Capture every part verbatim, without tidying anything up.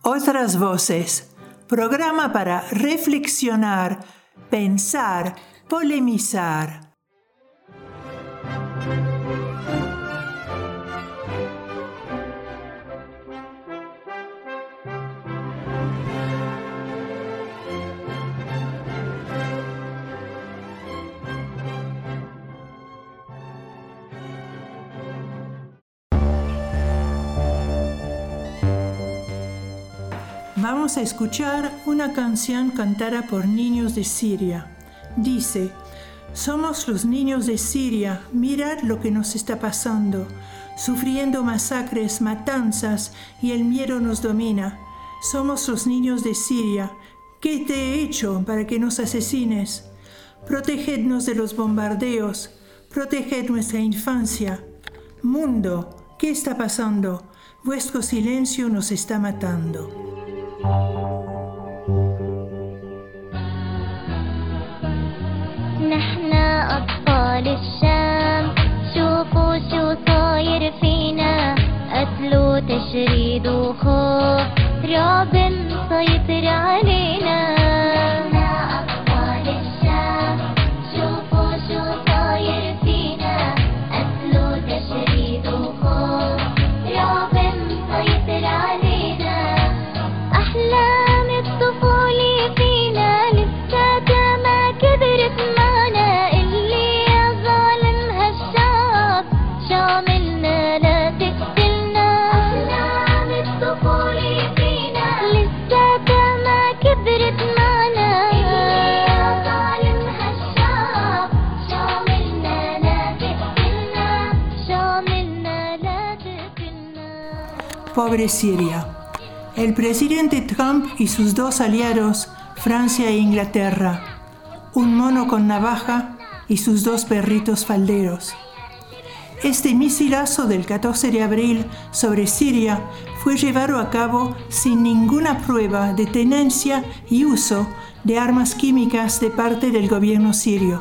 Otras voces, programa para reflexionar, pensar, polemizar. Vamos a escuchar una canción cantada por niños de Siria. Dice: somos los niños de Siria, mirad lo que nos está pasando, sufriendo masacres, matanzas y el miedo nos domina. Somos los niños de Siria, ¿qué te he hecho para que nos asesines? Protegednos de los bombardeos, proteged nuestra infancia. Mundo, ¿qué está pasando? Vuestro silencio nos está matando. نحن أطفال الشام شوفوا شو صاير فينا قتل وتشريد وخوف رعب مسيطر علينا نحن أطفال الشام شوفوا شو صاير فينا قتل وتشريد وخوف رعب مسيطر علينا أحلام الطفولة فينا لساتها ما كبرت معنا اللي يا ظالم هالشعب شاملنا لا تقتلنا أحلام الطفولة فينا لساتها ما كبرت معنا اللي يا ظالم هالشعب شاملنا لا تقتلنا شاملنا لا تقتلنا. Pobre Siria. El presidente Trump y sus dos aliados, Francia e Inglaterra, un mono con navaja y sus dos perritos falderos. Este misilazo del catorce de abril sobre Siria fue llevado a cabo sin ninguna prueba de tenencia y uso de armas químicas de parte del gobierno sirio.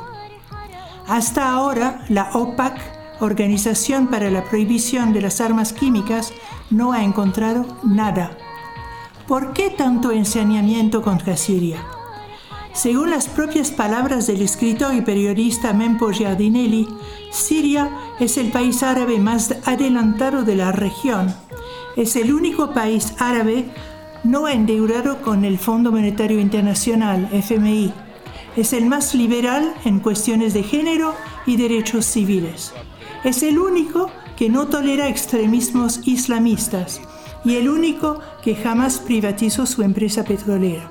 Hasta ahora, la OPAC, Organización para la Prohibición de las Armas Químicas, no ha encontrado nada. ¿Por qué tanto ensañamiento contra Siria? Según las propias palabras del escritor y periodista Mempo Giardinelli, Siria es el país árabe más adelantado de la región. Es el único país árabe no endeudado con el Fondo Monetario Internacional, F M I. Es el más liberal en cuestiones de género y derechos civiles. Es el único que no tolera extremismos islamistas y el único que jamás privatizó su empresa petrolera.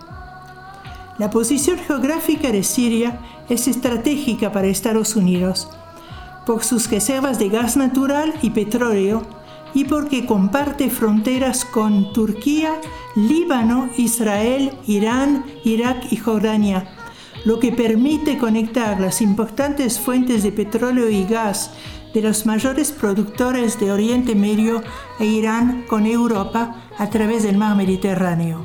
La posición geográfica de Siria es estratégica para Estados Unidos por sus reservas de gas natural y petróleo y porque comparte fronteras con Turquía, Líbano, Israel, Irán, Irak y Jordania, lo que permite conectar las importantes fuentes de petróleo y gas de los mayores productores de Oriente Medio e Irán con Europa a través del mar Mediterráneo.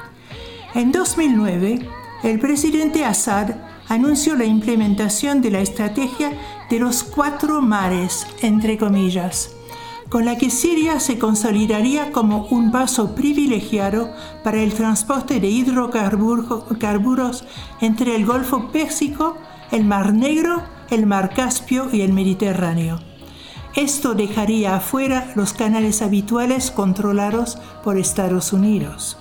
En dos mil nueve, el presidente Assad anunció la implementación de la estrategia de los cuatro mares, entre comillas, con la que Siria se consolidaría como un paso privilegiado para el transporte de hidrocarburos entre el Golfo Pérsico, el Mar Negro, el Mar Caspio y el Mediterráneo. Esto dejaría afuera los canales habituales controlados por Estados Unidos.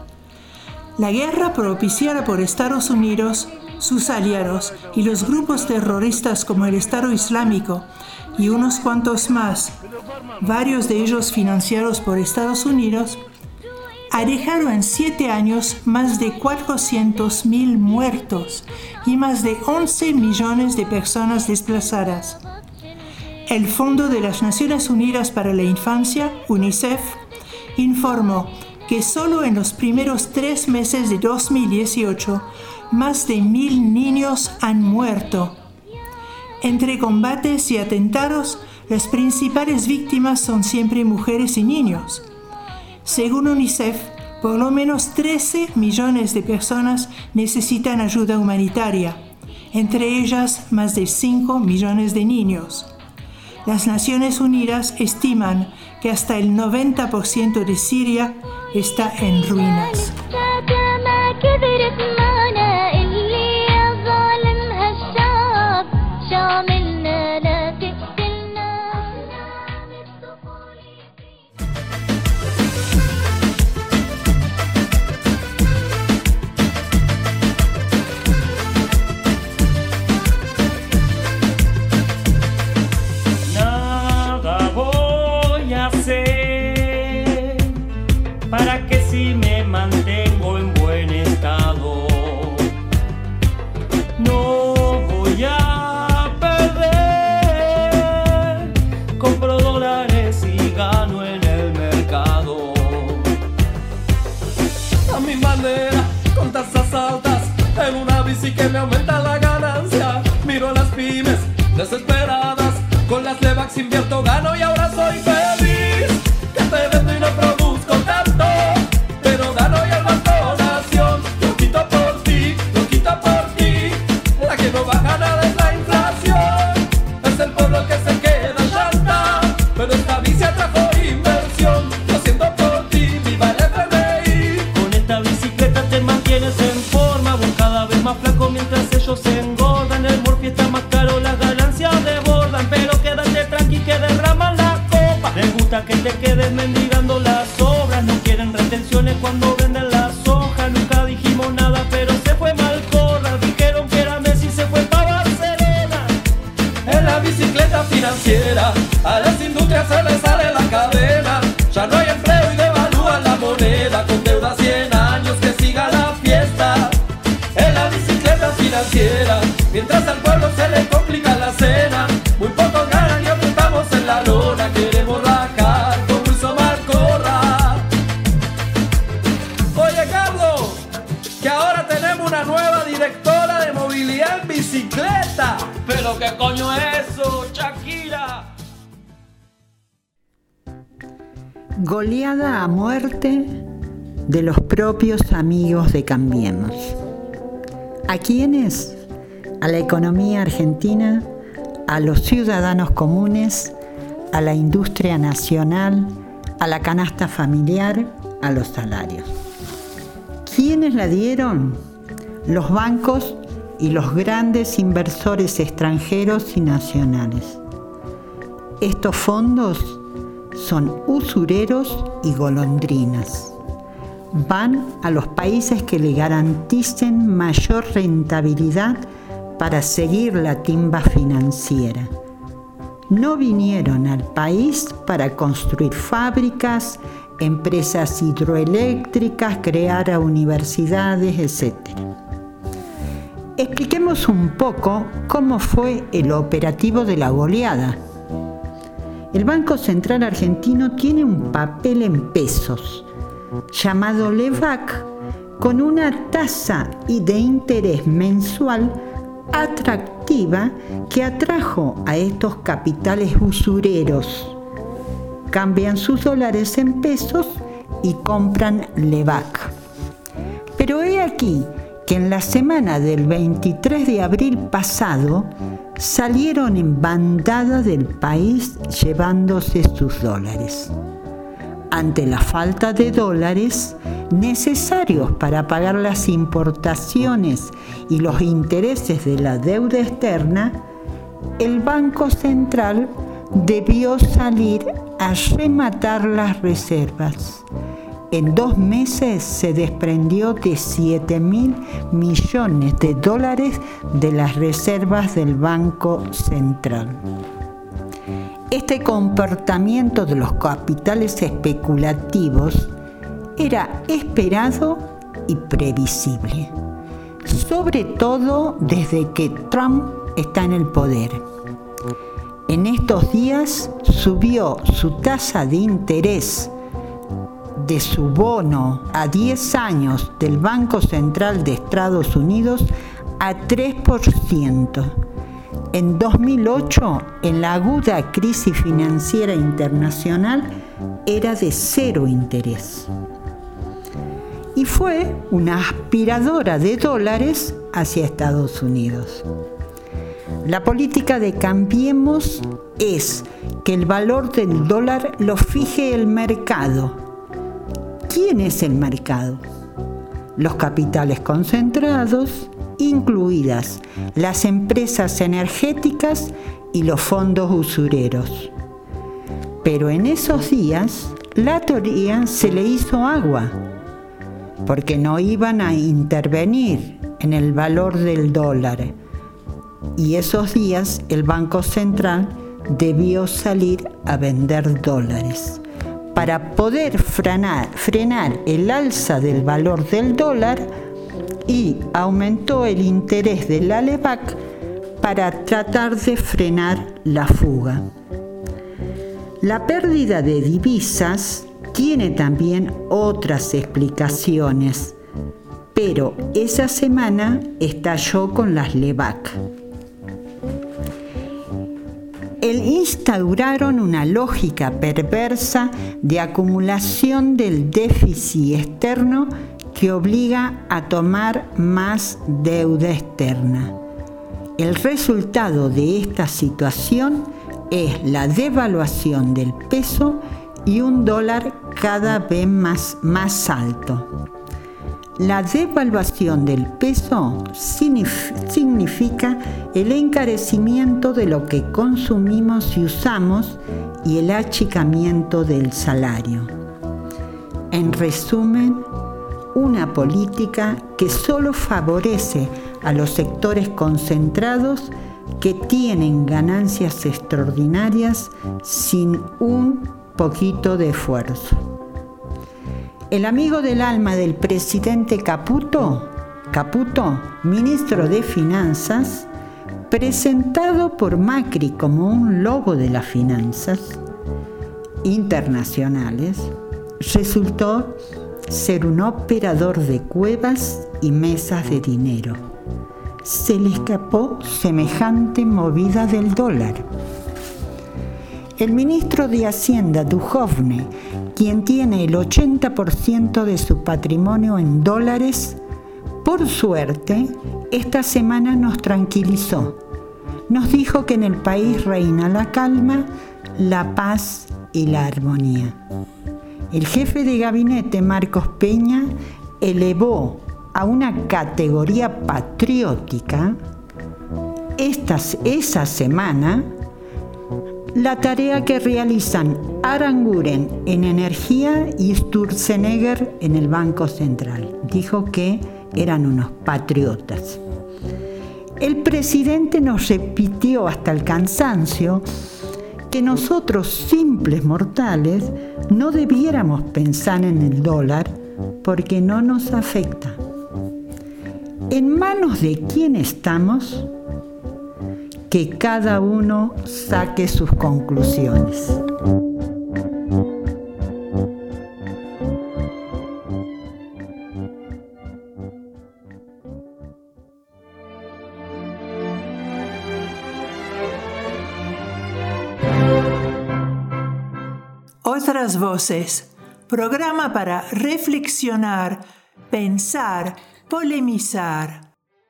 La guerra propiciada por Estados Unidos, sus aliados y los grupos terroristas como el Estado Islámico y unos cuantos más, varios de ellos financiados por Estados Unidos, ha dejado en siete años más de cuatrocientos mil muertos y más de once millones de personas desplazadas. El Fondo de las Naciones Unidas para la Infancia, UNICEF, informó que solo en los primeros tres meses de dos mil dieciocho, más de mil niños han muerto. Entre combates y atentados, las principales víctimas son siempre mujeres y niños. Según UNICEF, por lo menos trece millones de personas necesitan ayuda humanitaria, entre ellas más de cinco millones de niños. Las Naciones Unidas estiman que hasta el noventa por ciento de Siria está en ruinas. Para que si me mantengo en buen estado, no voy a perder. Compro dólares y gano en el mercado. A mi manera, con tasas altas, en una bici que me aumenta la ganancia. Miro a las pymes desesperadas, con las Levax invierto, gano y ahora soy feliz. Que te vendo y no produzco tanto, pero gano y el banco nación. Lo quito por ti, lo quito por ti. La que no baja nada es la inflación. Es el pueblo que se queda llanta, pero esta bici atrajo inversión. Lo siento por ti, viva el F M I. Con esta bicicleta te mantienes en forma, vos cada vez más flaco mientras ellos se engordan. El Morphy está más caro, las ganancias desbordan, pero quédate tranqui que derraman la copa. Les gusta que te quedes mendigando las obras, no quieren retenciones cuando venden las hojas. Nunca dijimos nada, pero se fue Malcorra. Dijeron que era Messi, se fue pa' Barcelona. En la bicicleta financiera, a las industrias se les sale la cadena. Ya no hay empleo y devalúan la moneda, con deuda cien años que siga la fiesta. En la bicicleta financiera, mientras al pueblo se le complica la cena, muy pocos ganan y apuntamos en la lona. Queremos rajar con Wilson Malcorra. Oye Carlos, que ahora tenemos una nueva directora de movilidad en bicicleta. Pero qué coño es eso, Shakira. Goleada a muerte de los propios amigos de Cambiemos. ¿A quiénes? A la economía argentina, a los ciudadanos comunes, a la industria nacional, a la canasta familiar, a los salarios. ¿Quiénes la dieron? Los bancos y los grandes inversores extranjeros y nacionales. Estos fondos son usureros y golondrinas. Van a los países que le garanticen mayor rentabilidad para seguir la timba financiera. No vinieron al país para construir fábricas, empresas hidroeléctricas, crear universidades, etcétera. Expliquemos un poco cómo fue el operativo de la goleada. El Banco Central Argentino tiene un papel en pesos llamado Levac, con una tasa de interés mensual atractiva que atrajo a estos capitales usureros. Cambian sus dólares en pesos y compran Levac. Pero he aquí que en la semana del veintitrés de abril pasado salieron en bandada del país llevándose sus dólares. Ante la falta de dólares necesarios para pagar las importaciones y los intereses de la deuda externa, el Banco Central debió salir a rematar las reservas. En dos meses se desprendió de siete mil millones de dólares de las reservas del Banco Central. Este comportamiento de los capitales especulativos era esperado y previsible, sobre todo desde que Trump está en el poder. En estos días subió su tasa de interés de su bono a diez años del Banco Central de Estados Unidos a tres por ciento. En dos mil ocho, en la aguda crisis financiera internacional, era de cero interés. Y fue una aspiradora de dólares hacia Estados Unidos. La política de Cambiemos es que el valor del dólar lo fije el mercado. ¿quién es el mercado? Los capitales concentrados, incluidas las empresas energéticas y los fondos usureros. Pero en esos días la teoría se le hizo agua, porque no iban a intervenir en el valor del dólar. Y esos días el Banco Central debió salir a vender dólares para poder frenar, frenar el alza del valor del dólar, y aumentó el interés de la LEVAC para tratar de frenar la fuga. La pérdida de divisas tiene también otras explicaciones, pero esa semana estalló con las LEVAC. El instauraron una lógica perversa de acumulación del déficit externo que obliga a tomar más deuda externa. El resultado de esta situación es la devaluación del peso y un dólar cada vez más, más alto. La devaluación del peso significa el encarecimiento de lo que consumimos y usamos y el achicamiento del salario. En resumen, una política que solo favorece a los sectores concentrados que tienen ganancias extraordinarias sin un poquito de esfuerzo. El amigo del alma del presidente Caputo, Caputo, ministro de Finanzas, presentado por Macri como un lobo de las finanzas internacionales, resultó ser un operador de cuevas y mesas de dinero. Se le escapó semejante movida del dólar. El ministro de Hacienda, Duhovne, quien tiene el ochenta por ciento de su patrimonio en dólares, por suerte, esta semana nos tranquilizó. Nos dijo que en el país reina la calma, la paz y la armonía. El jefe de gabinete, Marcos Peña, elevó a una categoría patriótica esta, esa semana la tarea que realizan Aranguren en energía y Sturzenegger en el Banco Central. Dijo que eran unos patriotas. El presidente nos repitió hasta el cansancio que nosotros, simples mortales, no debiéramos pensar en el dólar porque no nos afecta. ¿En manos de quién estamos? Que cada uno saque sus conclusiones. Otras voces, programa para reflexionar, pensar, polemizar.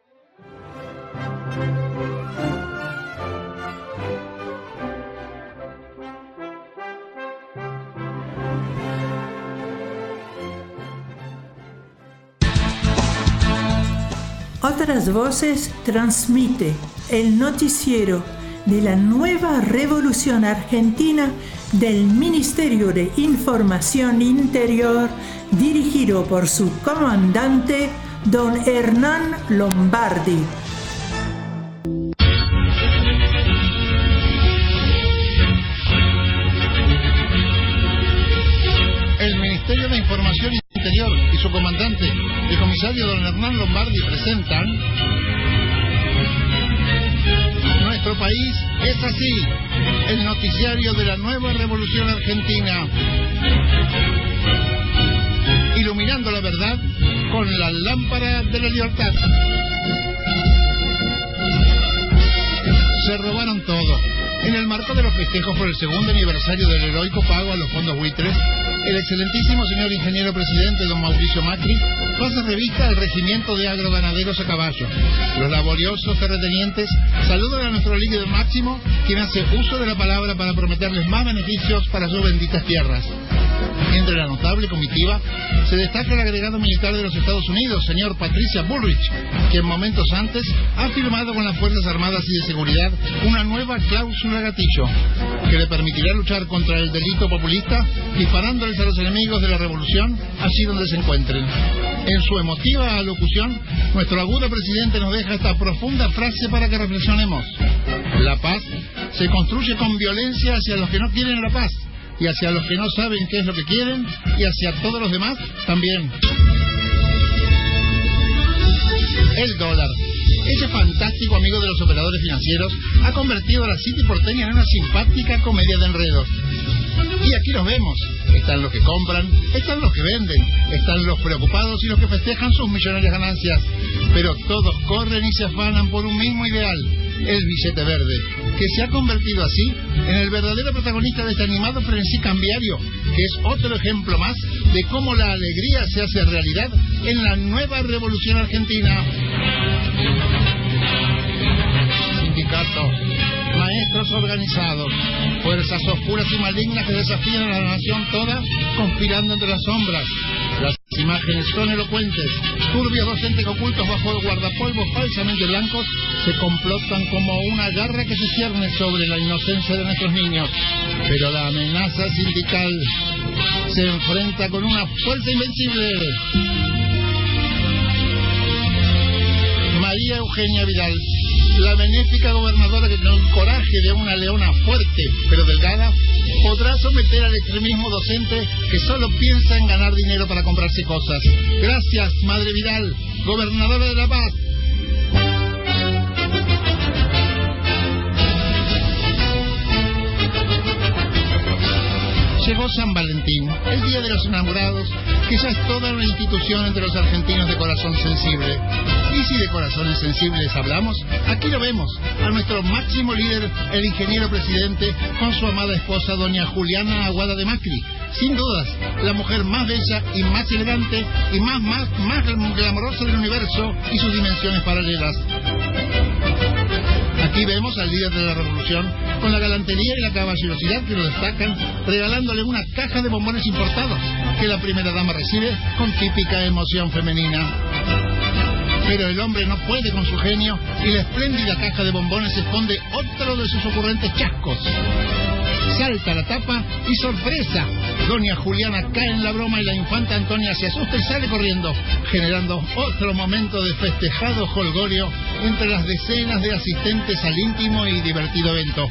Otras Voces transmite el noticiero de la nueva revolución argentina del Ministerio de Información Interior, dirigido por su comandante, don Hernán Lombardi. El Ministerio de Información Interior y su comandante, el comisario don Hernán Lombardi, presentan Nuestro País es Así, el noticiario de la nueva revolución argentina, iluminando la verdad con la lámpara de la libertad. Se robaron todo. En el marco de los festejos por el segundo aniversario del heroico pago a los fondos buitres, el excelentísimo señor ingeniero presidente don Mauricio Macri pasa revista al regimiento de agroganaderos a caballo. Los laboriosos terratenientes saludan a nuestro líder máximo, quien hace uso de la palabra para prometerles más beneficios para sus benditas tierras. Entre la notable comitiva se destaca el agregado militar de los Estados Unidos, señor Patricia Bullrich, que en momentos antes ha firmado con las Fuerzas Armadas y de Seguridad una nueva cláusula gatillo que le permitirá luchar contra el delito populista disparándoles a los enemigos de la revolución allí donde se encuentren. En su emotiva alocución, nuestro agudo presidente nos deja esta profunda frase para que reflexionemos. La paz se construye con violencia hacia los que no quieren la paz, y hacia los que no saben qué es lo que quieren, y hacia todos los demás también. El dólar, ese fantástico amigo de los operadores financieros, ha convertido a la City porteña en una simpática comedia de enredos. Y aquí los vemos. Están los que compran, están los que venden, están los preocupados y los que festejan sus millonarias ganancias. Pero todos corren y se afanan por un mismo ideal, el billete verde, que se ha convertido así en el verdadero protagonista de este animado frenesí cambiario, que es otro ejemplo más de cómo la alegría se hace realidad en la nueva revolución argentina. Sindicatos, maestros organizados, fuerzas oscuras y malignas que desafían a la nación toda, conspirando entre las sombras. Las imágenes son elocuentes. Turbios docentes ocultos bajo guardapolvos falsamente blancos se complotan como una garra que se cierne sobre la inocencia de nuestros niños. Pero la amenaza sindical se enfrenta con una fuerza invencible. María Eugenia Vidal, la benéfica gobernadora que con el coraje de una leona fuerte pero delgada podrá someter al extremismo docente que solo piensa en ganar dinero para comprarse cosas. Gracias, Madre Vidal, gobernadora de La Paz. Llegó San Valentín, el Día de los Enamorados, que ya es toda una institución entre los argentinos de corazón sensible. Y si de corazones sensibles hablamos, aquí lo vemos, a nuestro máximo líder, el ingeniero presidente, con su amada esposa, doña Juliana Aguada de Macri. Sin dudas, la mujer más bella y más elegante y más, más, más glamorosa del universo y sus dimensiones paralelas. Aquí vemos al líder de la revolución con la galantería y la caballerosidad que lo destacan, regalándole una caja de bombones importados que la primera dama recibe con típica emoción femenina. Pero el hombre no puede con su genio y la espléndida caja de bombones esconde otro de sus ocurrentes chascos. Salta la tapa y ¡sorpresa! Doña Juliana cae en la broma y la infanta Antonia se asusta y sale corriendo, generando otro momento de festejado jolgorio entre las decenas de asistentes al íntimo y divertido evento.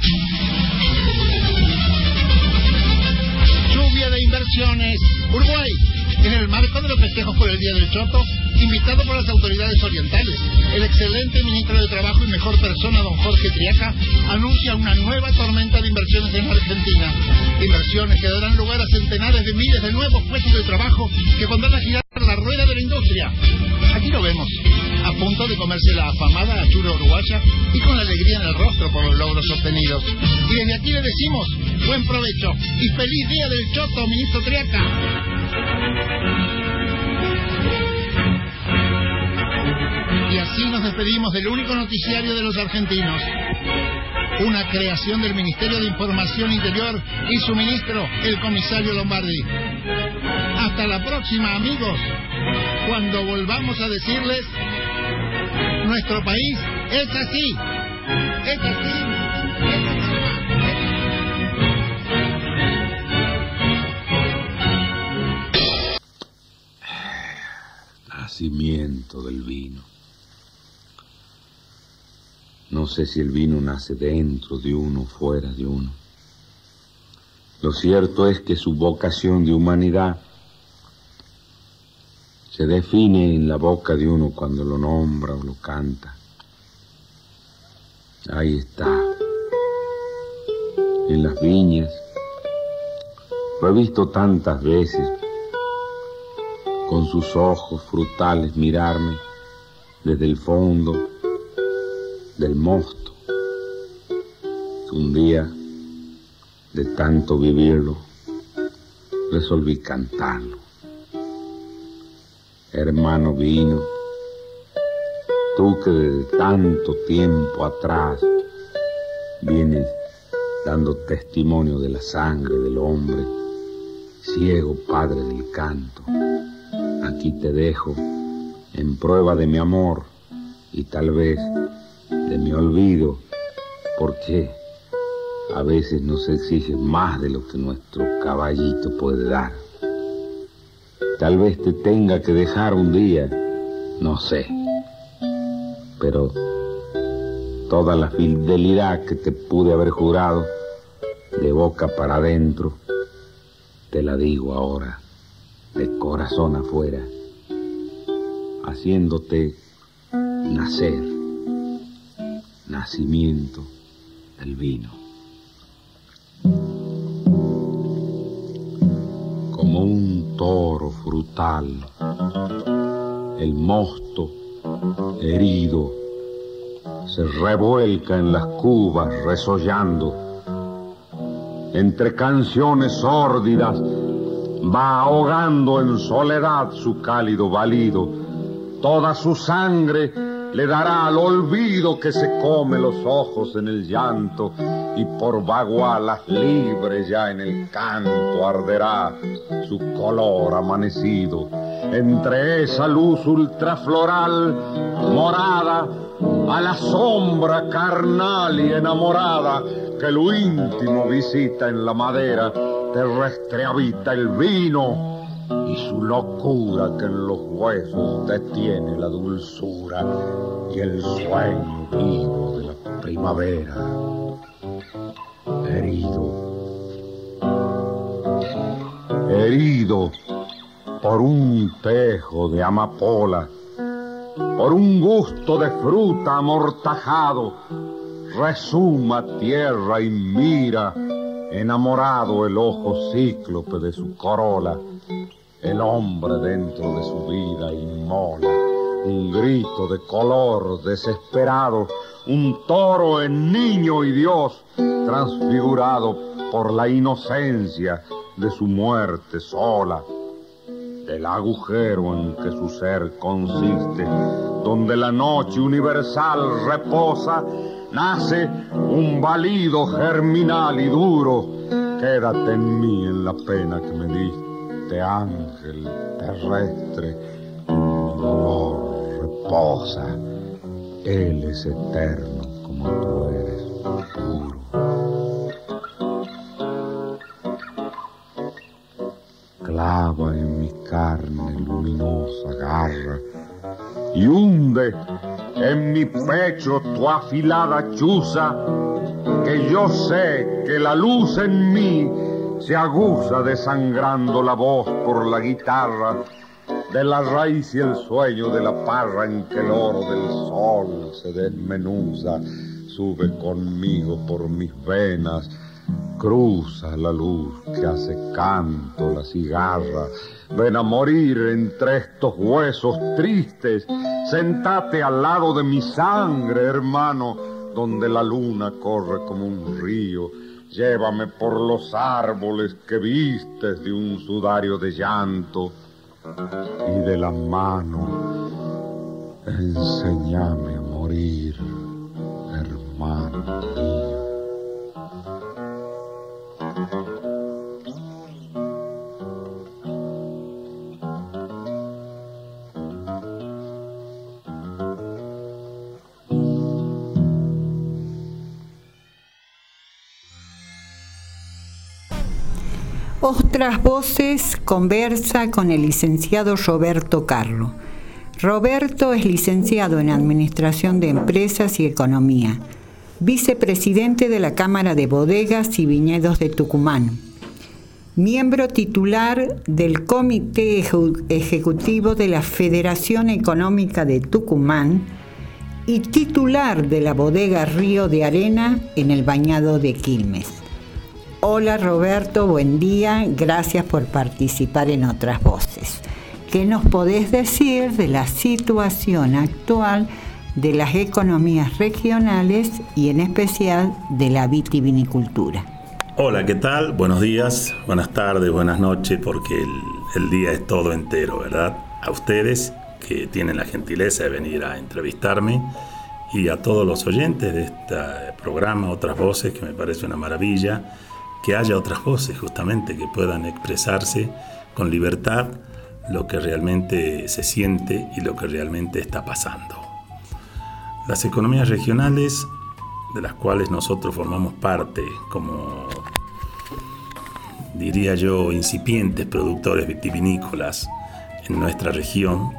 Lluvia de inversiones. Uruguay, en el marco de los festejos por el Día del Choto, invitado por las autoridades orientales, el excelente ministro de Trabajo y mejor persona, don Jorge Triaca, anuncia una nueva tormenta de inversiones en Argentina. Inversiones que darán lugar a centenares de miles de nuevos puestos de trabajo que pondrán a girar la rueda de la industria. Aquí lo vemos, a punto de comerse la afamada achura uruguaya y con la alegría en el rostro por los logros obtenidos. Y desde aquí le decimos, buen provecho y feliz Día del Choto, ministro Triaca. Y así nos despedimos del único noticiario de los argentinos. Una creación del Ministerio de Información Interior y su ministro, el comisario Lombardi. Hasta la próxima, amigos, cuando volvamos a decirles, nuestro país es así, es así, es así. Nacimiento del vino. No sé si el vino nace dentro de uno o fuera de uno. Lo cierto es que su vocación de humanidad se define en la boca de uno cuando lo nombra o lo canta. Ahí está, en las viñas. Lo he visto tantas veces, con sus ojos frutales mirarme desde el fondo del mosto. Un día, de tanto vivirlo, resolví cantarlo. Hermano vino, tú que desde tanto tiempo atrás vienes dando testimonio de la sangre del hombre, ciego padre del canto, aquí te dejo en prueba de mi amor y tal vez de mi olvido, porque a veces nos exige más de lo que nuestro caballito puede dar. Tal vez te tenga que dejar un día, no sé, pero toda la fidelidad que te pude haber jurado de boca para adentro, te la digo ahora, de corazón afuera, haciéndote nacer, nacimiento del vino. Como un toro frutal, el mosto herido se revuelca en las cubas resollando. Entre canciones sórdidas va ahogando en soledad su cálido balido. Toda su sangre le dará al olvido que se come los ojos en el llanto, y por bagualas libres ya en el canto arderá su color amanecido. Entre esa luz ultrafloral, morada, a la sombra carnal y enamorada que lo íntimo visita en la madera, terrestre habita el vino, y su locura que en los huesos detiene la dulzura y el sueño vivo de la primavera. Herido, herido por un tejo de amapola, por un gusto de fruta amortajado, resuma tierra y mira, enamorado el ojo cíclope de su corola. El hombre dentro de su vida inmola un grito de color desesperado, un toro en niño y Dios, transfigurado por la inocencia de su muerte sola. Del agujero en que su ser consiste, donde la noche universal reposa, nace un balido germinal y duro. Quédate en mí en la pena que me diste, ángel terrestre, en mi dolor reposa. Él es eterno como tú eres puro. Clava en mi carne luminosa garra y hunde en mi pecho tu afilada chuza, que yo sé que la luz en mí se aguza desangrando la voz por la guitarra, de la raíz y el sueño de la parra en que el oro del sol se desmenuza, sube conmigo por mis venas, cruza la luz que hace canto la cigarra. Ven a morir entre estos huesos tristes, sentate al lado de mi sangre, hermano, donde la luna corre como un río. Llévame por los árboles que vistes de un sudario de llanto, y de la mano enséñame a morir, hermano mío. Otras Voces conversa con el licenciado Roberto Carlo. Roberto es licenciado en Administración de Empresas y Economía, vicepresidente de la Cámara de Bodegas y Viñedos de Tucumán, miembro titular del Comité Ejecutivo de la Federación Económica de Tucumán y titular de la bodega Río de Arena en el Bañado de Quilmes. Hola Roberto, buen día, gracias por participar en Otras Voces. ¿Qué nos podés decir de la situación actual de las economías regionales y en especial de la vitivinicultura? Hola, ¿qué tal? Buenos días, buenas tardes, buenas noches, porque el, el día es todo entero, ¿verdad? A ustedes que tienen la gentileza de venir a entrevistarme y a todos los oyentes de este programa Otras Voces, que me parece una maravilla. que haya otras voces justamente que puedan expresarse con libertad lo que realmente se siente y lo que realmente está pasando. Las economías regionales, de las cuales nosotros formamos parte como, diría yo, incipientes productores vitivinícolas en nuestra región,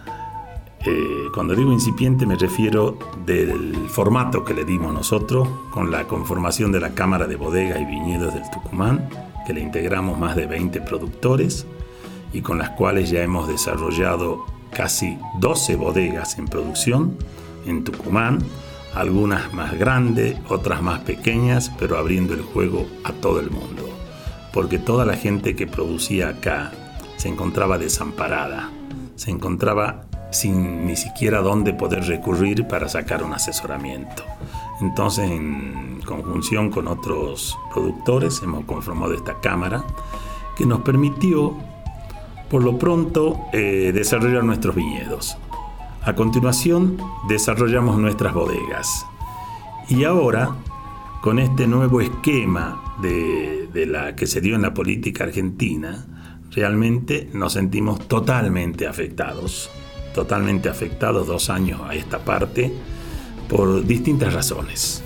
eh, cuando digo incipiente me refiero del formato que le dimos nosotros con la conformación de la Cámara de Bodegas y Viñedos del Tucumán, que le integramos más de veinte productores y con las cuales ya hemos desarrollado casi doce bodegas en producción en Tucumán, algunas más grandes, otras más pequeñas, pero abriendo el juego a todo el mundo, porque toda la gente que producía acá se encontraba desamparada, se encontraba sin ni siquiera dónde poder recurrir para sacar un asesoramiento. Entonces, en conjunción con otros productores, hemos conformado esta cámara que nos permitió, por lo pronto, eh, desarrollar nuestros viñedos. A continuación, desarrollamos nuestras bodegas. Y ahora, con este nuevo esquema de, de la que se dio en la política argentina, realmente nos sentimos totalmente afectados. Totalmente afectados dos años a esta parte, por distintas razones.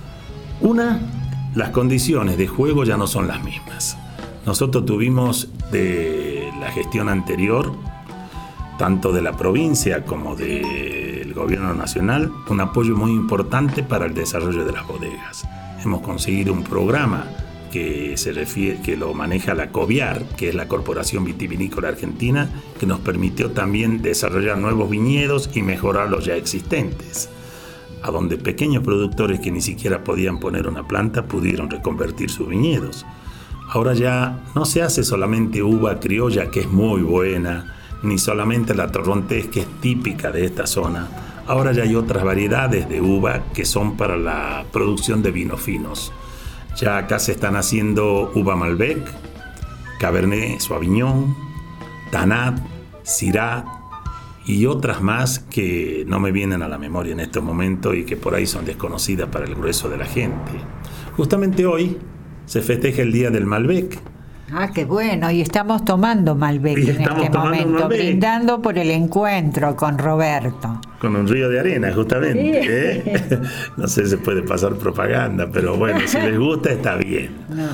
Una, las condiciones de juego ya no son las mismas. Nosotros tuvimos de la gestión anterior, tanto de la provincia como del gobierno nacional, un apoyo muy importante para el desarrollo de las bodegas. Hemos conseguido un programa que, se refiere, que lo maneja la COVIAR, que es la Corporación Vitivinícola Argentina, que nos permitió también desarrollar nuevos viñedos y mejorar los ya existentes, a donde pequeños productores que ni siquiera podían poner una planta pudieron reconvertir sus viñedos. Ahora ya no se hace solamente uva criolla, que es muy buena, ni solamente la torrontés, que es típica de esta zona. Ahora ya hay otras variedades de uva que son para la producción de vinos finos. Ya acá se están haciendo uva Malbec, Cabernet Sauvignon, Tanat, Syrah y otras más que no me vienen a la memoria en estos momentos y que por ahí son desconocidas para el grueso de la gente. Justamente hoy se festeja el Día del Malbec. Ah, qué bueno, y estamos tomando Malbec Y en estamos este tomando momento, Malbec. brindando por el encuentro con Roberto. Con un río de arena, justamente. Sí. ¿eh? No sé si se puede pasar propaganda, pero bueno, si les gusta está bien. No.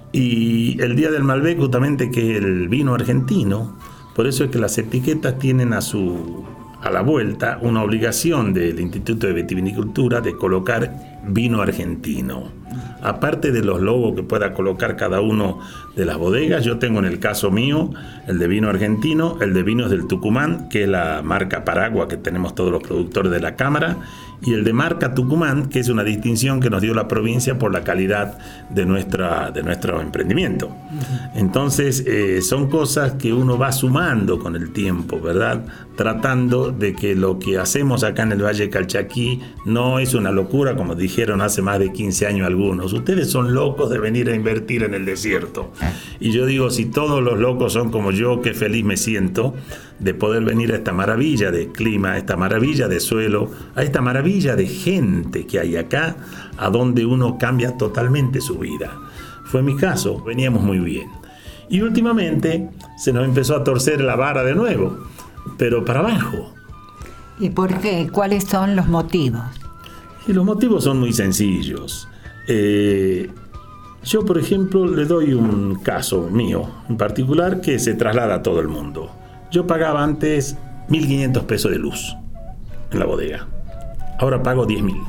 Y el Día del Malbec, justamente, que es el vino argentino, por eso es que las etiquetas tienen a su a la vuelta una obligación del Instituto de Vitivinicultura de colocar vino argentino. Aparte de los logos que pueda colocar cada uno de las bodegas, yo tengo en el caso mío el de vino argentino, el de vinos del Tucumán, que es la marca Paragua que tenemos todos los productores de la Cámara, y el de marca Tucumán, que es una distinción que nos dio la provincia por la calidad de, nuestra, de nuestro emprendimiento. Entonces, eh, son cosas que uno va sumando con el tiempo, ¿verdad? Tratando de que lo que hacemos acá en el Valle Calchaquí no es una locura, como dijeron hace más de quince años algunos. Ustedes son locos de venir a invertir en el desierto. Y yo digo, si todos los locos son como yo, qué feliz me siento de poder venir a esta maravilla de clima, a esta maravilla de suelo, a esta maravilla de gente que hay acá, a donde uno cambia totalmente su vida. Fue mi caso, veníamos muy bien. Y últimamente se nos empezó a torcer la vara de nuevo, pero para abajo. ¿Y por qué? ¿Cuáles son los motivos? Y los motivos son muy sencillos. Eh, yo, por ejemplo, le doy un caso mío en particular que se traslada a todo el mundo. Yo pagaba antes mil quinientos pesos de luz en la bodega. Ahora pago diez mil.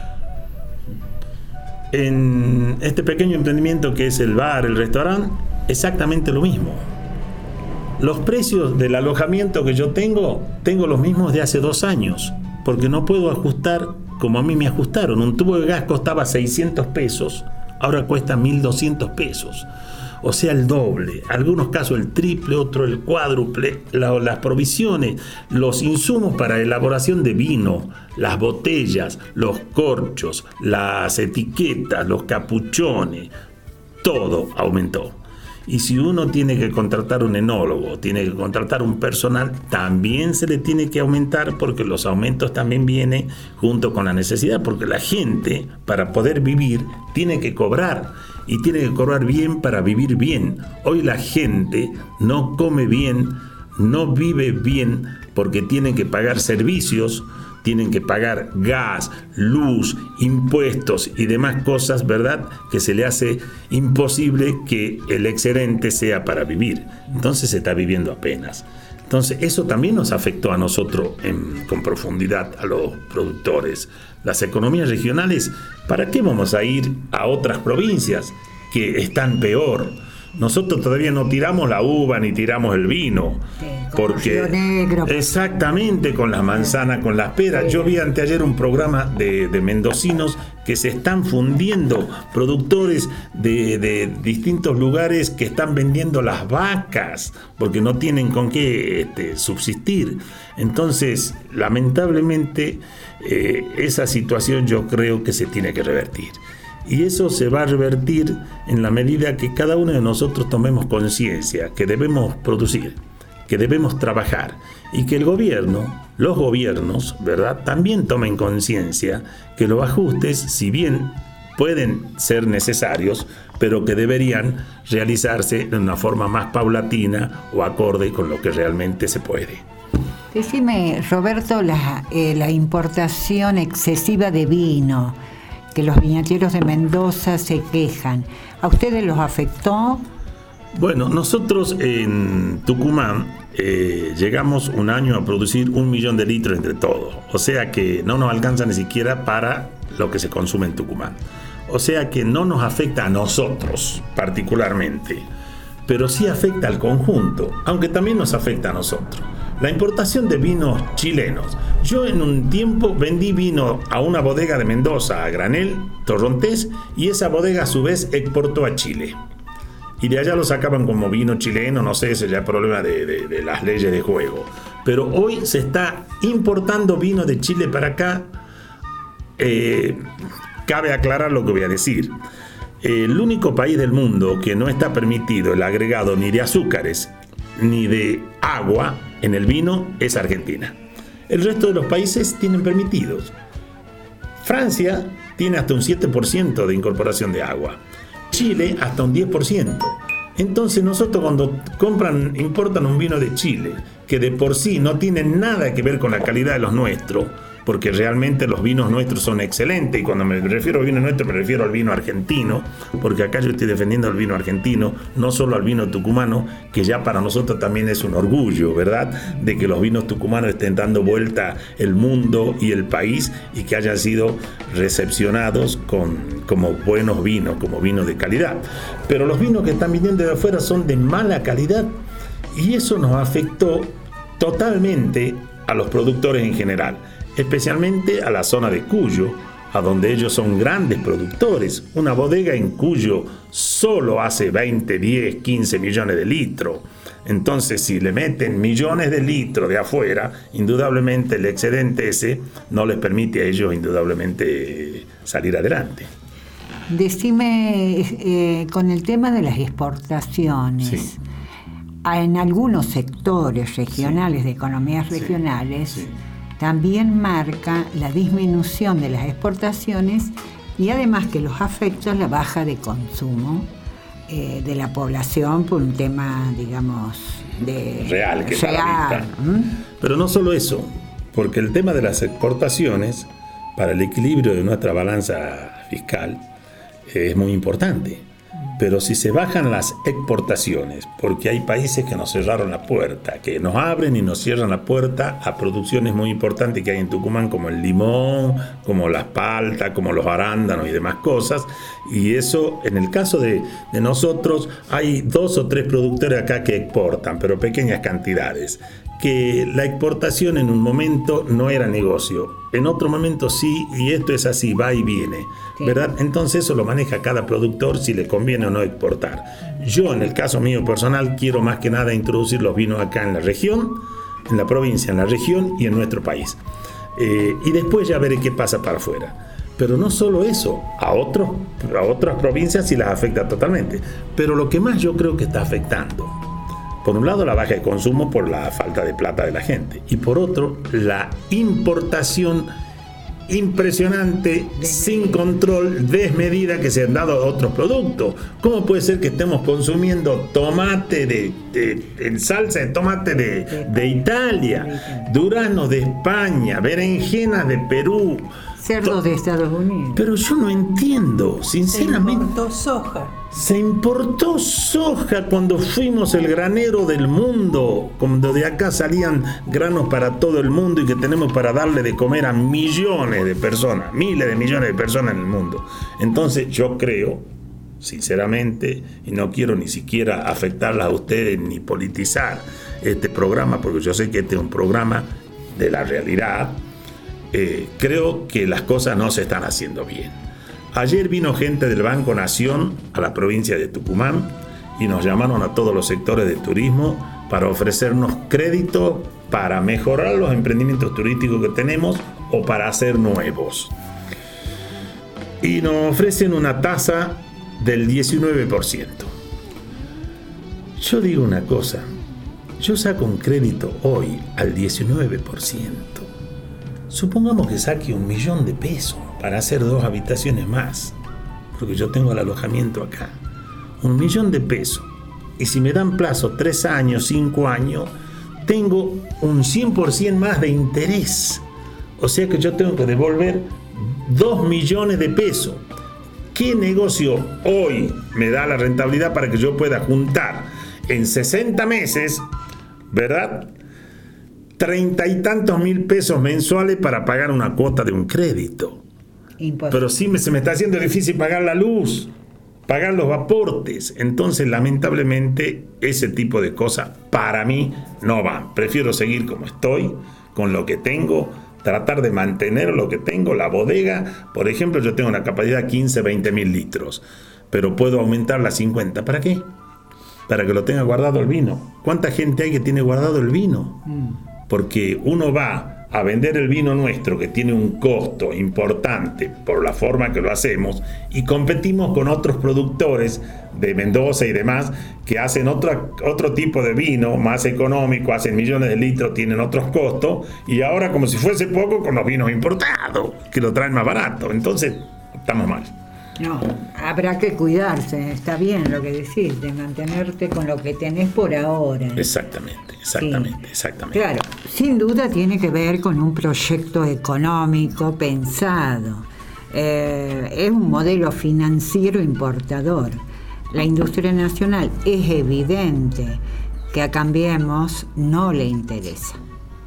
En este pequeño emprendimiento que es el bar, el restaurante, exactamente lo mismo. Los precios del alojamiento que yo tengo, tengo los mismos de hace dos años, porque no puedo ajustar como a mí me ajustaron. Un tubo de gas costaba seiscientos pesos, ahora cuesta mil doscientos pesos. O sea, el doble, algunos casos el triple, otro el cuádruple. La, las provisiones, los insumos para elaboración de vino, las botellas, los corchos, las etiquetas, los capuchones, todo aumentó. Y si uno tiene que contratar un enólogo, tiene que contratar un personal, también se le tiene que aumentar, porque los aumentos también vienen junto con la necesidad, porque la gente, para poder vivir, tiene que cobrar, y tiene que cobrar bien para vivir bien. Hoy la gente no come bien, no vive bien, porque tienen que pagar servicios, tienen que pagar gas, luz, impuestos y demás cosas, ¿verdad?, que se le hace imposible que el excedente sea para vivir. Entonces se está viviendo apenas. Entonces eso también nos afectó a nosotros en, con profundidad, a los productores. Las economías regionales, ¿para qué vamos a ir a otras provincias que están peor? Nosotros todavía no tiramos la uva ni tiramos el vino, sí, porque Río Negro. Exactamente, con las manzanas, con las peras. Sí. Yo vi anteayer un programa de, de mendocinos que se están fundiendo, productores de, de distintos lugares que están vendiendo las vacas porque no tienen con qué este, subsistir. Entonces, lamentablemente, eh, esa situación yo creo que se tiene que revertir. Y eso se va a revertir en la medida que cada uno de nosotros tomemos conciencia que debemos producir, que debemos trabajar, y que el gobierno, los gobiernos, ¿verdad?, también tomen conciencia que los ajustes, si bien pueden ser necesarios, pero que deberían realizarse de una forma más paulatina o acorde con lo que realmente se puede. Decime, Roberto, la, eh, la importación excesiva de vino, que los viñateros de Mendoza se quejan, ¿a ustedes los afectó? Bueno, nosotros en Tucumán eh, llegamos un año a producir un millón de litros entre todos, o sea que no nos alcanza ni siquiera para lo que se consume en Tucumán. O sea que no nos afecta a nosotros particularmente, pero sí afecta al conjunto, aunque también nos afecta a nosotros. La importación de vinos chilenos. Yo en un tiempo vendí vino a una bodega de Mendoza, a granel, torrontés, y esa bodega a su vez exportó a Chile. Y de allá lo sacaban como vino chileno, no sé, ese ya es problema de, de, de las leyes de juego. Pero hoy se está importando vino de Chile para acá. Eh, cabe aclarar lo que voy a decir. El único país del mundo que no está permitido el agregado ni de azúcares ni de agua en el vino es Argentina. El resto de los países tienen permitidos. Francia tiene hasta un siete por ciento de incorporación de agua. Chile hasta un diez por ciento. Entonces nosotros cuando compran, importan un vino de Chile, que de por sí no tiene nada que ver con la calidad de los nuestros, porque realmente los vinos nuestros son excelentes, y cuando me refiero al vino nuestro me refiero al vino argentino, porque acá yo estoy defendiendo al vino argentino, no solo al vino tucumano, que ya para nosotros también es un orgullo, ¿verdad?, de que los vinos tucumanos estén dando vuelta el mundo y el país, y que hayan sido recepcionados con, como buenos vinos, como vinos de calidad. Pero los vinos que están viniendo de afuera son de mala calidad, y eso nos afectó totalmente a los productores en general, especialmente a la zona de Cuyo, a donde ellos son grandes productores. Una bodega en Cuyo solo hace veinte, diez, quince millones de litros. Entonces, si le meten millones de litros de afuera, indudablemente el excedente ese no les permite a ellos indudablemente salir adelante. Decime, eh, con el tema de las exportaciones, Sí. en algunos sectores regionales, sí, de economías regionales, sí, sí, también marca la disminución de las exportaciones, y además que los afecta la baja de consumo eh, de la población por un tema, digamos, de real que está a la real. vista. ¿Mm? Pero no solo eso, porque el tema de las exportaciones para el equilibrio de nuestra balanza fiscal es muy importante. Pero si se bajan las exportaciones, porque hay países que nos cerraron la puerta, que nos abren y nos cierran la puerta a producciones muy importantes que hay en Tucumán, como el limón, como las paltas, como los arándanos y demás cosas, y eso, en el caso de, de nosotros, hay dos o tres productores acá que exportan, pero pequeñas cantidades, que la exportación en un momento no era negocio, en otro momento sí, y esto es así, va y viene, sí, ¿verdad? Entonces eso lo maneja cada productor si le conviene o no exportar. Yo, en el caso mío personal, quiero más que nada introducir los vinos acá en la región, en la provincia, en la región y en nuestro país. Eh, y después ya veré qué pasa para afuera. Pero no solo eso, a, otros, a otras provincias sí las afecta totalmente. Pero lo que más yo creo que está afectando, por un lado la baja de consumo por la falta de plata de la gente, y por otro la importación impresionante, sin control, desmedida que se han dado a otros productos. ¿Cómo puede ser que estemos consumiendo tomate de, de, en salsa de tomate de, de Italia, duraznos de España, berenjenas de Perú, cerdos de Estados Unidos? Pero yo no entiendo, sinceramente. Se importó soja. Se importó soja cuando fuimos el granero del mundo, cuando de acá salían granos para todo el mundo y que tenemos para darle de comer a millones de personas, miles de millones de personas en el mundo. Entonces yo creo, sinceramente, y no quiero ni siquiera afectarlas a ustedes ni politizar este programa, porque yo sé que este es un programa de la realidad, eh, creo que las cosas no se están haciendo bien. Ayer vino gente del Banco Nación a la provincia de Tucumán y nos llamaron a todos los sectores de turismo para ofrecernos crédito para mejorar los emprendimientos turísticos que tenemos o para hacer nuevos. Y nos ofrecen una tasa del diecinueve por ciento. Yo digo una cosa, yo saco un crédito hoy al diecinueve por ciento. Supongamos que saque un millón de pesos para hacer dos habitaciones más, porque yo tengo el alojamiento acá. Un millón de pesos. Y si me dan plazo tres años, cinco años, tengo un cien por ciento más de interés. O sea que yo tengo que devolver dos millones de pesos. ¿Qué negocio hoy me da la rentabilidad para que yo pueda juntar en sesenta meses, ¿verdad?, treinta y tantos mil pesos mensuales para pagar una cuota de un crédito? Imposible. Pero sí me, se me está haciendo difícil pagar la luz, pagar los aportes. Entonces, lamentablemente, ese tipo de cosas para mí no van. Prefiero seguir como estoy, con lo que tengo, tratar de mantener lo que tengo. La bodega, por ejemplo, yo tengo una capacidad de quince, veinte mil litros, pero puedo aumentarla a cincuenta. ¿Para qué? Para que lo tenga guardado el vino. ¿Cuánta gente hay que tiene guardado el vino? Mm. Porque uno va a vender el vino nuestro, que tiene un costo importante por la forma que lo hacemos, y competimos con otros productores de Mendoza y demás que hacen otro, otro tipo de vino más económico, hacen millones de litros, tienen otros costos, y ahora como si fuese poco con los vinos importados, que lo traen más barato. Entonces estamos mal. No, habrá que cuidarse, está bien lo que decís, de mantenerte con lo que tenés por ahora. Exactamente, exactamente, sí. exactamente. Claro, sin duda tiene que ver con un proyecto económico pensado. Eh, es un modelo financiero importador. La industria nacional es evidente que a Cambiemos no le interesa.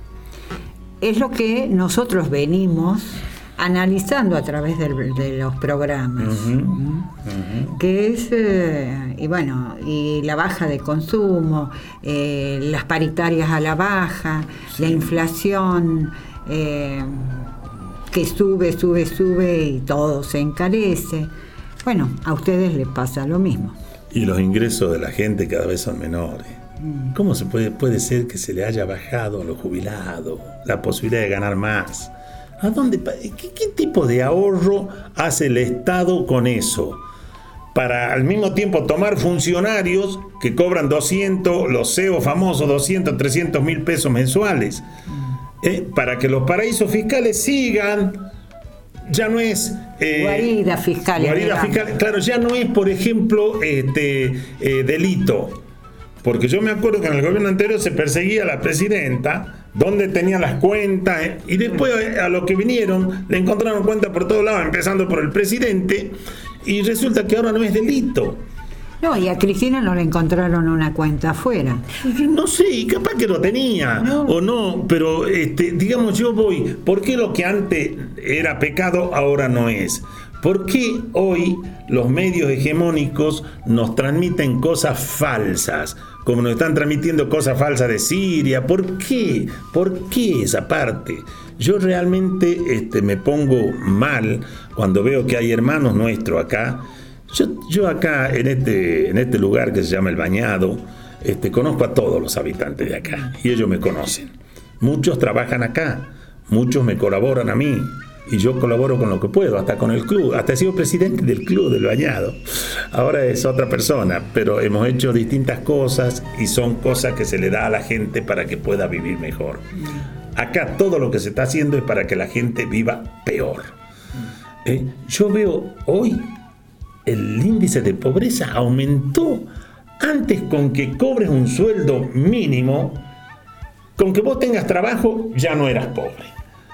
Es lo que nosotros venimos analizando a través de, de los programas, uh-huh, uh-huh. que es, eh, y bueno, y la baja de consumo, eh, las paritarias a la baja, sí. la inflación eh, que sube, sube, sube y todo se encarece. Bueno, a ustedes les pasa lo mismo. Y los ingresos de la gente cada vez son menores. Mm. ¿Cómo se puede, puede ser que se le haya bajado a los jubilados la posibilidad de ganar más? ¿A dónde, qué, ¿Qué tipo de ahorro hace el Estado con eso? Para al mismo tiempo tomar funcionarios que cobran doscientos, los C E O famosos, doscientos, trescientos mil pesos mensuales. ¿Eh? Para que los paraísos fiscales sigan, ya no es... Eh, guaridas fiscales. Guaridas fiscales, claro, ya no es, por ejemplo, este, eh, delito. Porque yo me acuerdo que en el gobierno anterior se perseguía a la presidenta, donde tenía las cuentas, eh, y después a los que vinieron le encontraron cuentas por todos lados, empezando por el presidente, y resulta que ahora no es delito. No, y a Cristina no le encontraron una cuenta afuera. No sé, capaz que lo tenía, no. o no, pero este, digamos, yo voy, ¿por qué lo que antes era pecado ahora no es? ¿Por qué hoy los medios hegemónicos nos transmiten cosas falsas? Como nos están transmitiendo cosas falsas de Siria. ¿Por qué? ¿Por qué esa parte? Yo realmente este, me pongo mal cuando veo que hay hermanos nuestros acá. Yo, yo acá, en este, en este lugar que se llama El Bañado, este, conozco a todos los habitantes de acá y ellos me conocen. Muchos trabajan acá, muchos me colaboran a mí. y yo colaboro con lo que puedo, hasta con el club, hasta he sido presidente del club del bañado. Ahora es otra persona, pero hemos hecho distintas cosas y son cosas que se le da a la gente para que pueda vivir mejor. Acá todo lo que se está haciendo es para que la gente viva peor. ¿Eh? Yo veo hoy el índice de pobreza aumentó. Antes, con que cobres un sueldo mínimo, con que vos tengas trabajo, ya no eras pobre.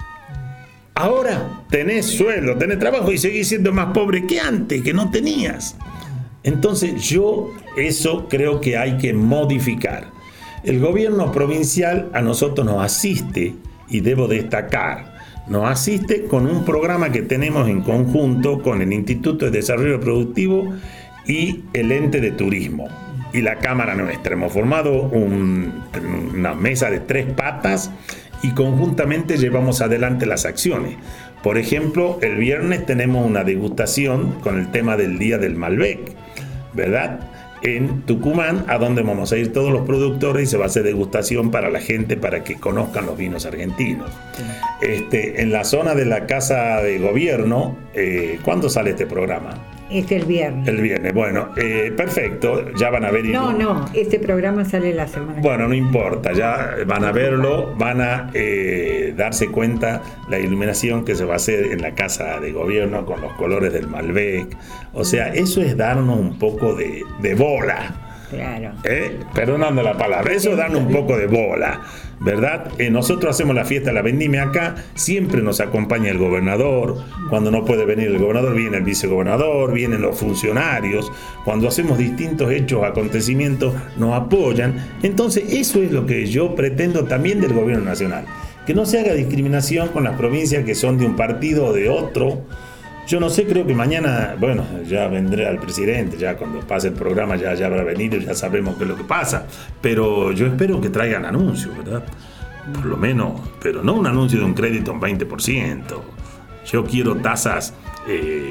Ahora tenés sueldo, tenés trabajo y seguís siendo más pobre que antes, que no tenías. Entonces yo eso creo que hay que modificar. El gobierno provincial a nosotros nos asiste, y debo destacar, nos asiste con un programa que tenemos en conjunto con el Instituto de Desarrollo Productivo y el Ente de Turismo y la Cámara nuestra. Hemos formado un, una mesa de tres patas y conjuntamente llevamos adelante las acciones. Por ejemplo, el viernes tenemos una degustación con el tema del Día del Malbec, ¿verdad? En Tucumán, a donde vamos a ir todos los productores y se va a hacer degustación para la gente, para que conozcan los vinos argentinos. Este, en la zona de la Casa de Gobierno, eh, ¿cuándo sale este programa? Es el viernes. El viernes, bueno, eh, perfecto, ya van a ver. No, no, este programa sale la semana. Bueno, no importa, ya van a verlo, van a eh, darse cuenta la iluminación que se va a hacer en la Casa de Gobierno con los colores del Malbec. O sea, eso es darnos un poco de, de bola. Claro. ¿Eh? Perdonando la palabra, eso es darnos un poco de bola, ¿verdad? Eh, nosotros hacemos la fiesta de la vendimia acá, siempre nos acompaña el gobernador, cuando no puede venir el gobernador viene el vicegobernador, vienen los funcionarios, cuando hacemos distintos hechos, acontecimientos, nos apoyan. Entonces eso es lo que yo pretendo también del gobierno nacional, que no se haga discriminación con las provincias que son de un partido o de otro. Yo no sé, creo que mañana, bueno, ya vendré al presidente, ya cuando pase el programa ya, ya habrá venido, ya sabemos qué es lo que pasa, pero yo espero que traigan anuncios, ¿verdad? Por lo menos, pero no un anuncio de un crédito en veinte por ciento. Yo quiero tasas, eh,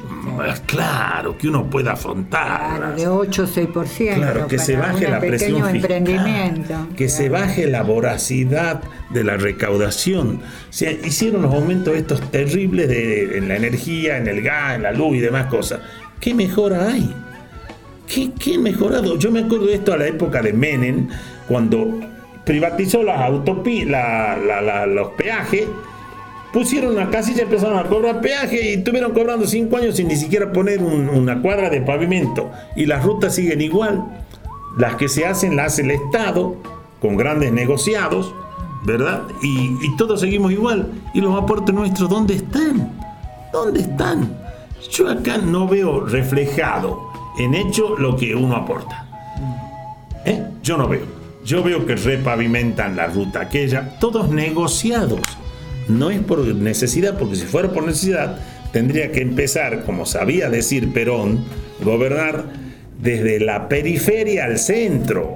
claro, que uno pueda afrontar. Claro, de ocho o seis por ciento. Claro, que se baje la presión fiscal, que se baje la voracidad de la recaudación. O sea, hicieron los aumentos estos terribles de, en la energía, en el gas, en la luz y demás cosas. ¿Qué mejora hay? ¿Qué, qué mejorado? Yo me acuerdo de esto a la época de Menem, cuando privatizó las autopistas, la, la, la, los peajes. Pusieron una casilla y empezaron a cobrar peaje y estuvieron cobrando cinco años sin ni siquiera poner un, una cuadra de pavimento. Y las rutas siguen igual. Las que se hacen las hace el Estado con grandes negociados, ¿verdad? Y, y todos seguimos igual. ¿Y los aportes nuestros dónde están? ¿Dónde están? Yo acá no veo reflejado en hecho lo que uno aporta. ¿Eh? Yo no veo. Yo veo que repavimentan la ruta aquella, todos negociados. No es por necesidad, porque si fuera por necesidad, tendría que empezar, como sabía decir Perón, gobernar desde la periferia al centro,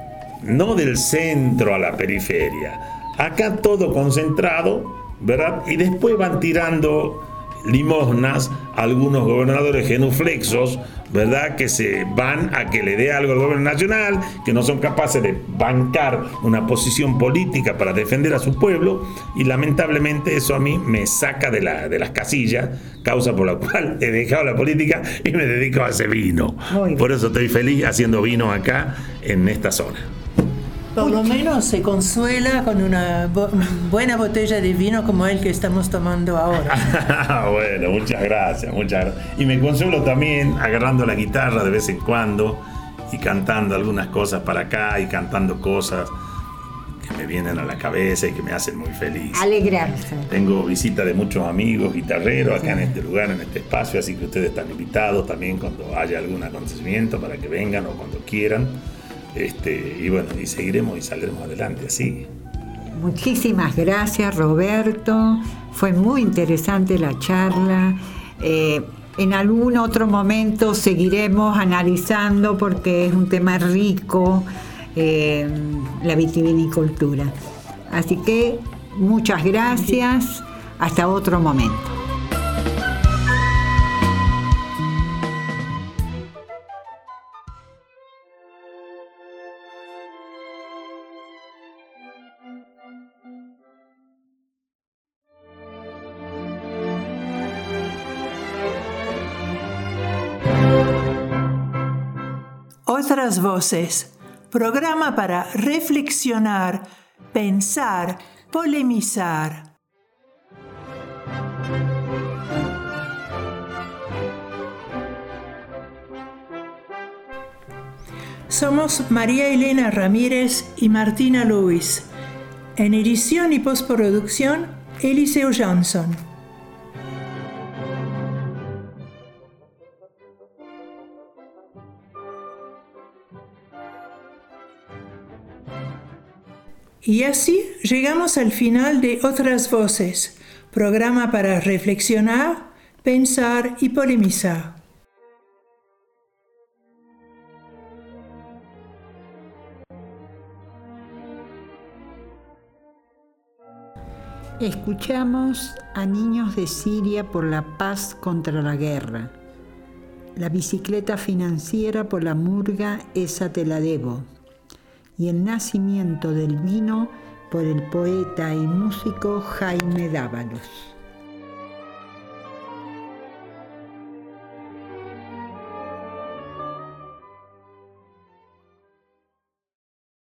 no del centro a la periferia. Acá todo concentrado, ¿verdad? Y después van tirando limosnas a algunos gobernadores genuflexos, ¿verdad? Que se van a que le dé algo al gobierno nacional, que no son capaces de bancar una posición política para defender a su pueblo, y lamentablemente eso a mí me saca de, la, de las casillas, causa por la cual he dejado la política y me dedico a hacer vino. Por eso estoy feliz haciendo vino acá en esta zona. Por lo menos se consuela con una bo- buena botella de vino como el que estamos tomando ahora. Bueno, muchas gracias, muchas gracias. Y me consuelo también agarrando la guitarra de vez en cuando y cantando algunas cosas para acá y cantando cosas que me vienen a la cabeza y que me hacen muy feliz. Alegrarse. Tengo visita de muchos amigos guitarreros acá en este lugar, en este espacio, así que ustedes están invitados también cuando haya algún acontecimiento para que vengan o cuando quieran. Este, y bueno, y seguiremos y saldremos adelante así. Muchísimas gracias, Roberto. Fue muy interesante la charla. Eh, en algún otro momento seguiremos analizando porque es un tema rico, eh, la vitivinicultura. Así que muchas gracias. Hasta otro momento. Otras Voces, programa para reflexionar, pensar, polemizar. Somos María Elena Ramírez y Martina Luis. En edición y postproducción, Eliseo Johnson. Y así llegamos al final de Otras Voces, programa para reflexionar, pensar y polemizar. Escuchamos a Niños de Siria por la paz contra la guerra, La bicicleta financiera por la murga Esa te la debo, y El nacimiento del vino por el poeta y músico Jaime Dávalos.